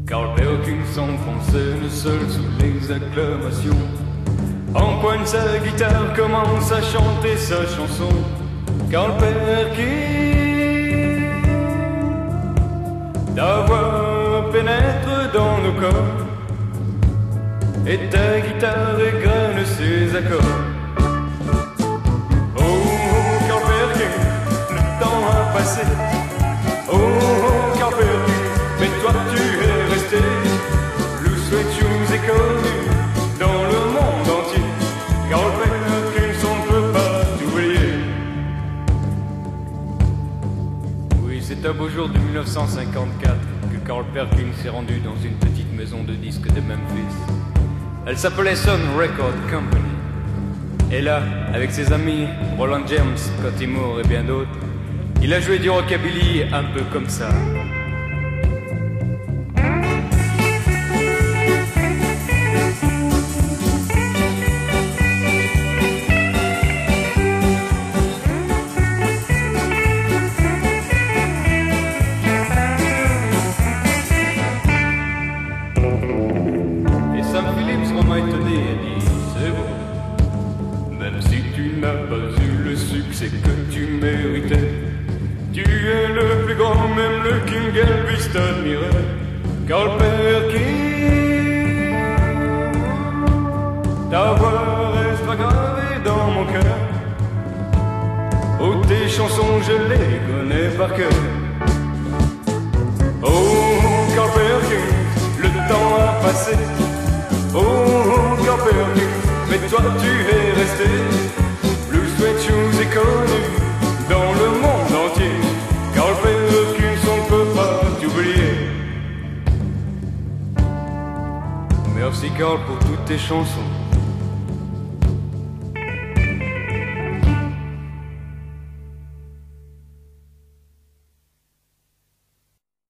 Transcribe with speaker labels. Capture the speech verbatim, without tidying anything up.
Speaker 1: Carl Perkins s'enfonçait le seul sous les acclamations. Empoigne sa guitare, commence à chanter sa chanson. Carl Perkins, ta voix pénètre dans nos corps, et ta guitare égrène ses accords. Oh, Carl Perkins, le temps a passé. Oh, Carl Perkins, mais toi tu es resté. Blue Sweat Shoes est connu dans le monde entier. Carl Perkins, on ne peut pas t'oublier. Oui, c'est un beau jour de mille neuf cent cinquante-quatre que Carl Perkins s'est rendu dans une petite maison de disques de Memphis. Elle s'appelait Sun Record Company. Et là, avec ses amis Roland James, Scotty Moore et bien d'autres, il a joué du rockabilly un peu comme ça. Et Sam Phillips, Romain étonné, a dit: c'est bon, même si tu n'as pas eu le succès que tu méritais, tu es le plus grand, même le King Elvis t'admirait. Carl Perkins, ta voix restera gravée dans mon cœur. Oh, tes chansons, je les connais par cœur. Oh, Carl Perkins, le temps a passé. Oh, Carl Perkins, mais toi tu es resté. Blue Sweat Shoes est connu dans le monde entier. Carl Perkins, on ne peut pas t'oublier. Merci Carl pour toutes tes chansons.